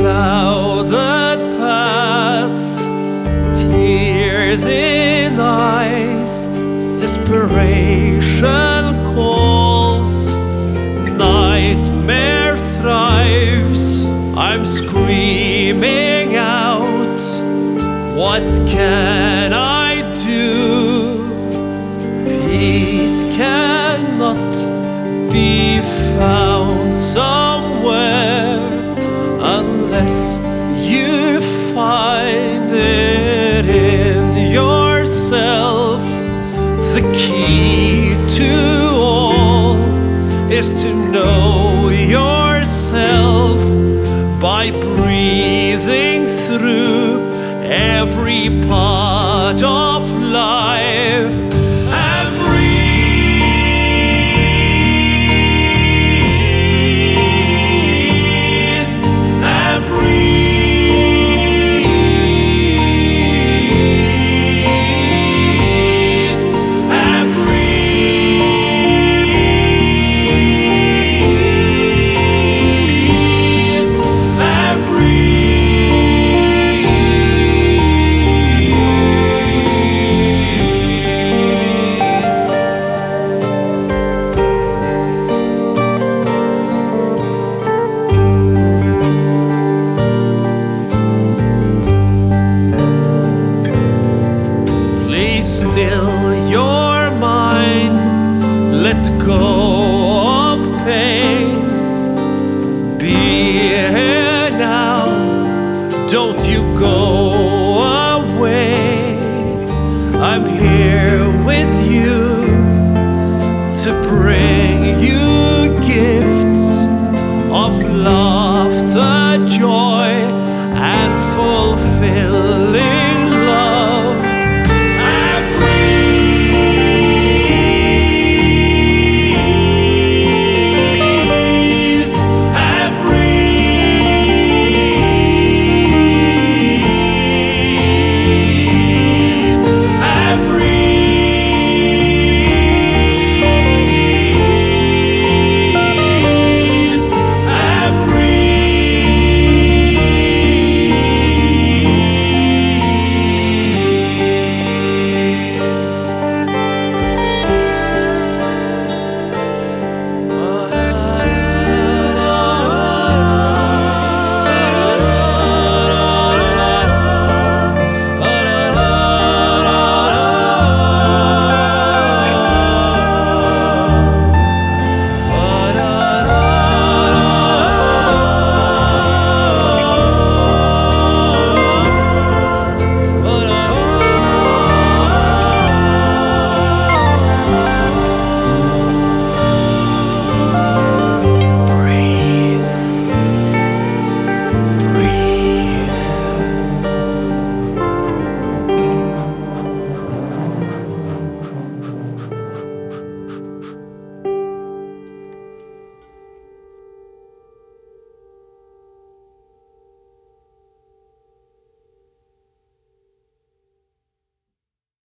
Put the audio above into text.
clouded paths, tears in eyes, desperation calls, nightmare thrives. I'm screaming out, what can I do? Peace cannot be found somewhere unless you find it in yourself. The key to all is to know yourself by breathing through every part of life and still your mind, let go of pain. Be here now, don't you go away. I'm here with you to bring you gifts of laughter, joy, and fulfilling